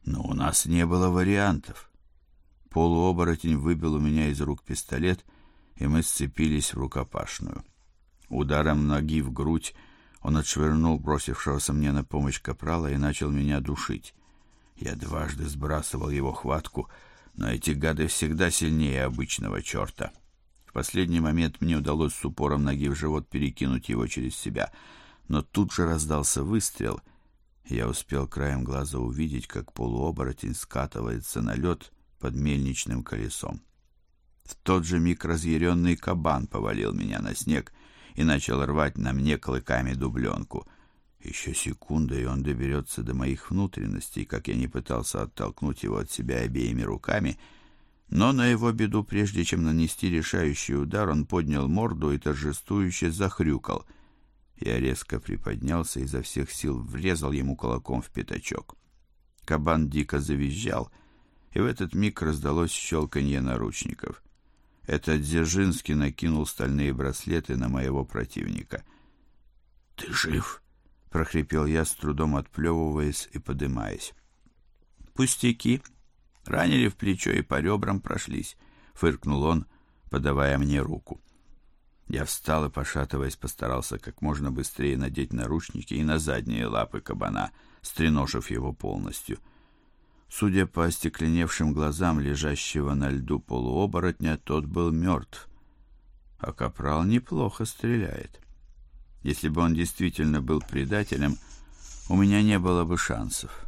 Но у нас не было вариантов. Полуоборотень выбил у меня из рук пистолет, и мы сцепились в рукопашную. Ударом ноги в грудь он отшвырнул бросившегося мне на помощь капрала и начал меня душить. Я дважды сбрасывал его хватку, но эти гады всегда сильнее обычного черта. В последний момент мне удалось с упором ноги в живот перекинуть его через себя, но тут же раздался выстрел. Я успел краем глаза увидеть, как полуоборотень скатывается на лед под мельничным колесом. В тот же миг разъяренный кабан повалил меня на снег и начал рвать на мне клыками дубленку. Еще секунда, и он доберется до моих внутренностей, как я не пытался оттолкнуть его от себя обеими руками, но на его беду, прежде чем нанести решающий удар, он поднял морду и торжествующе захрюкал. Я резко приподнялся и изо всех сил врезал ему кулаком в пятачок. Кабан дико завизжал, и в этот миг раздалось щелканье наручников. Это Дзержинский накинул стальные браслеты на моего противника. «Ты жив?» — прохрипел я, с трудом отплевываясь и подымаясь. «Пустяки. Ранили в плечо и по ребрам прошлись», — фыркнул он, подавая мне руку. Я встал и, пошатываясь, постарался как можно быстрее надеть наручники и на задние лапы кабана, стреножив его полностью. Судя по остекленевшим глазам лежащего на льду полуоборотня, тот был мертв, а капрал неплохо стреляет. Если бы он действительно был предателем, у меня не было бы шансов.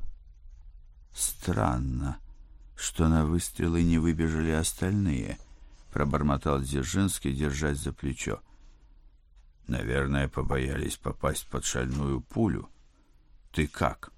Странно, что на выстрелы не выбежали остальные, пробормотал Дзержинский, держась за плечо. Наверное, побоялись попасть под шальную пулю. Ты как?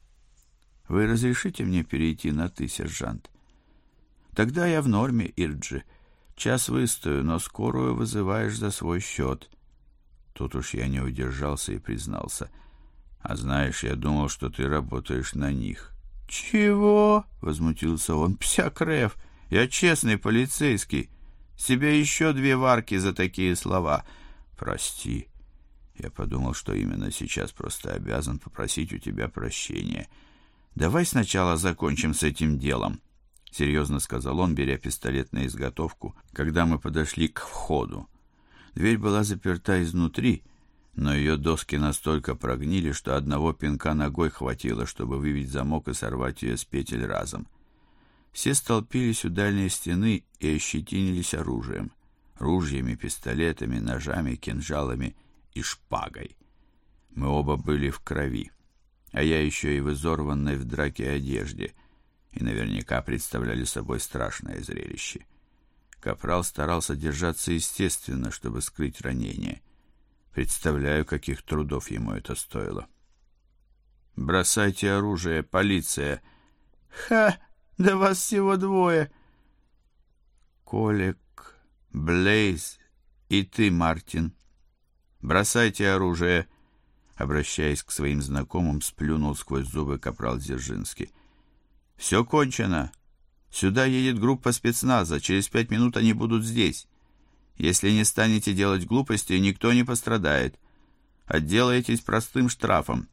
Вы разрешите мне перейти на «ты», сержант? Тогда я в норме, Ирджи. Час выстою, но скорую вызываешь за свой счет. Тут уж я не удержался и признался. А знаешь, я думал, что ты работаешь на них. Чего? Возмутился он. Псякрев, я честный полицейский. Себе еще 2 варки за такие слова. Прости. Я подумал, что именно сейчас просто обязан попросить у тебя прощения. Давай сначала закончим с этим делом, серьезно сказал он, беря пистолет на изготовку, когда мы подошли к входу. Дверь была заперта изнутри, но ее доски настолько прогнили, что одного пинка ногой хватило, чтобы выбить замок и сорвать ее с петель разом. Все столпились у дальней стены и ощетинились оружием: ружьями, пистолетами, ножами, кинжалами и шпагой. Мы оба были в крови, а я еще и в изорванной в драке одежде, и наверняка представляли собой страшное зрелище. Капрал старался держаться естественно, чтобы скрыть ранение. Представляю, каких трудов ему это стоило. «Бросайте оружие, полиция!» «Ха! Да вас всего 2!» «Колик, Блейз и ты, Мартин. Бросайте оружие!» Обращаясь к своим знакомым, сплюнул сквозь зубы капрал Дзержинский. «Все кончено. Сюда едет группа спецназа. Через 5 минут они будут здесь. Если не станете делать глупостей, никто не пострадает. Отделаетесь простым штрафом».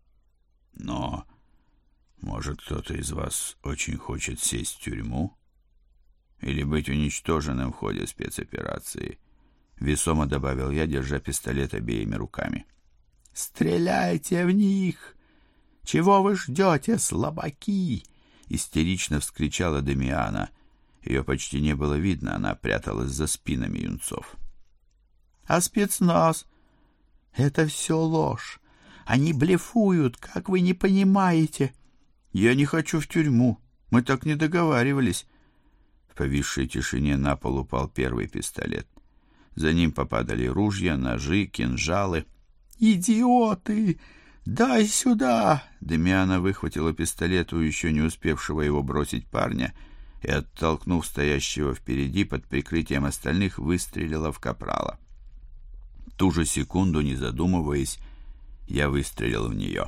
«Но, может, кто-то из вас очень хочет сесть в тюрьму? Или быть уничтоженным в ходе спецоперации?» Весомо добавил я, держа пистолет обеими руками. «Стреляйте в них! Чего вы ждете, слабаки?» — истерично вскричала Дамиана. Ее почти не было видно, она пряталась за спинами юнцов. «А спецназ? Это все ложь. Они блефуют, как вы не понимаете?» «Я не хочу в тюрьму. Мы так не договаривались». В повисшей тишине на пол упал первый пистолет. За ним попадали ружья, ножи, кинжалы. «Идиоты! Дай сюда!» Дамиана выхватила пистолет у еще не успевшего его бросить парня и, оттолкнув стоящего впереди под прикрытием остальных, выстрелила в капрала. В ту же секунду, не задумываясь, я выстрелил в нее.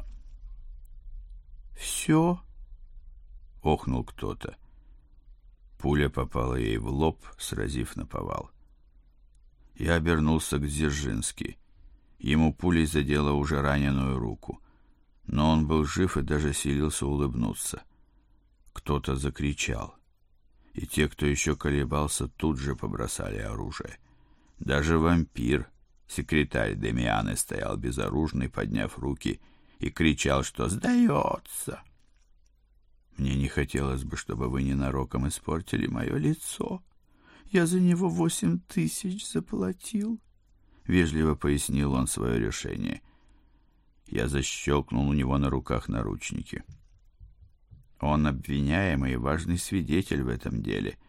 «Все?» — охнул кто-то. Пуля попала ей в лоб, сразив наповал. Я обернулся к Дзержински. Ему пулей задела уже раненую руку, но он был жив и даже силился улыбнуться. кто-то закричал, и те, кто еще колебался, тут же побросали оружие. Даже вампир, секретарь Демианы, стоял безоружный, подняв руки, и кричал, что сдается. Мне не хотелось бы, чтобы вы ненароком испортили мое лицо. Я за него 8000 заплатил, — вежливо пояснил он свое решение. Я защелкнул у него на руках наручники. Он обвиняемый и важный свидетель в этом деле.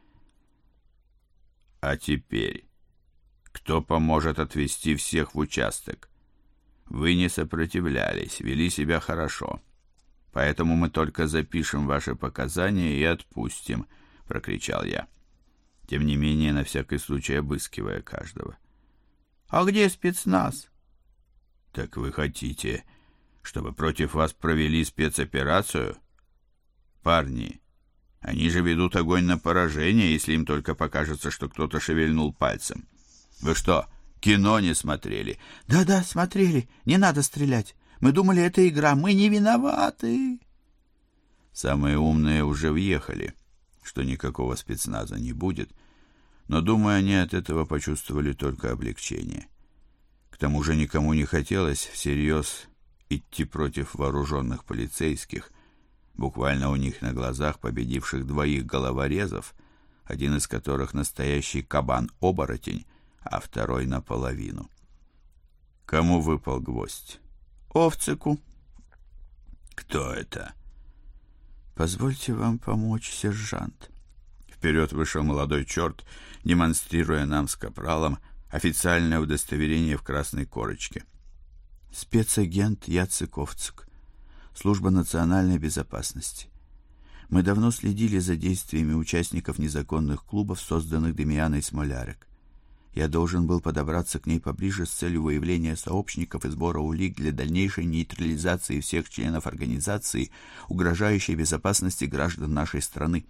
А теперь кто поможет отвезти всех в участок? Вы не сопротивлялись, вели себя хорошо. Поэтому мы только запишем ваши показания и отпустим, — прокричал я, тем не менее на всякий случай обыскивая каждого. — А где спецназ? — Так вы хотите, чтобы против вас провели спецоперацию? Парни, они же ведут огонь на поражение, если им только покажется, что кто-то шевельнул пальцем. Вы что, кино не смотрели? Да-да, смотрели. Не надо стрелять. Мы думали, это игра. Мы не виноваты. Самые умные уже въехали, что никакого спецназа не будет, но, думаю, они от этого почувствовали только облегчение. К тому же никому не хотелось всерьез идти против вооруженных полицейских, буквально у них на глазах победивших 2 головорезов, один из которых настоящий кабан-оборотень, а второй наполовину. Кому выпал гвоздь? Овцику. Кто это? Позвольте вам помочь, сержант. Вперед вышел молодой черт, демонстрируя нам с капралом официальное удостоверение в красной корочке. Спецагент Яцек Овцик, Служба национальной безопасности. Мы давно следили за действиями участников незаконных клубов, созданных Демианой Смолярек. Я должен был подобраться к ней поближе с целью выявления сообщников и сбора улик для дальнейшей нейтрализации всех членов организации, угрожающей безопасности граждан нашей страны.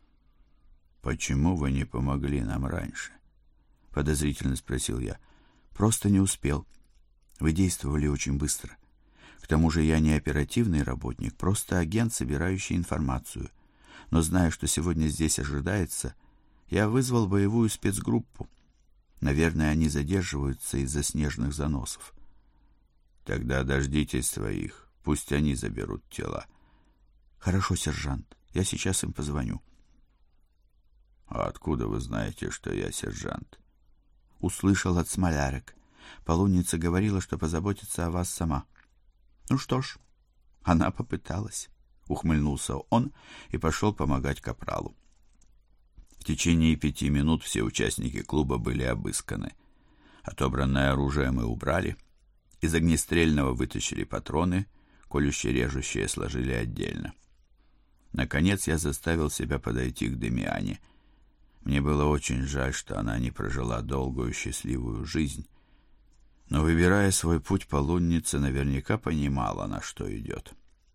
«Почему вы не помогли нам раньше?» — подозрительно спросил я. «Просто не успел. Вы действовали очень быстро. К тому же я не оперативный работник, просто агент, собирающий информацию. Но зная, что сегодня здесь ожидается, я вызвал боевую спецгруппу. Наверное, они задерживаются из-за снежных заносов. Тогда дождитесь своих, пусть они заберут тела. Хорошо, сержант, я сейчас им позвоню. А откуда вы знаете, что я сержант? Услышал от Смолярек. Полунница говорила, что позаботится о вас сама. Ну что ж, она попыталась. Ухмыльнулся он и пошел помогать капралу. В течение 5 минут все участники клуба были обысканы. Отобранное оружие мы убрали. Из огнестрельного вытащили патроны, колюще-режущие сложили отдельно. Наконец я заставил себя подойти к Демиане. Мне было очень жаль, что она не прожила долгую счастливую жизнь. Но, выбирая свой путь, полунница наверняка понимала, на что идет.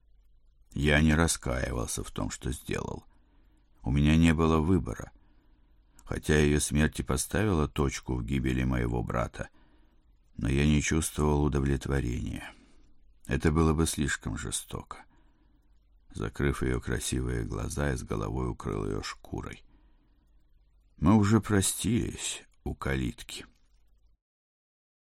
Я не раскаивался в том, что сделал. У меня не было выбора. Хотя ее смерть и поставила точку в гибели моего брата, но я не чувствовал удовлетворения. Это было бы слишком жестоко. Закрыв ее красивые глаза, я с головой укрыл ее шкурой. Мы уже простились у калитки.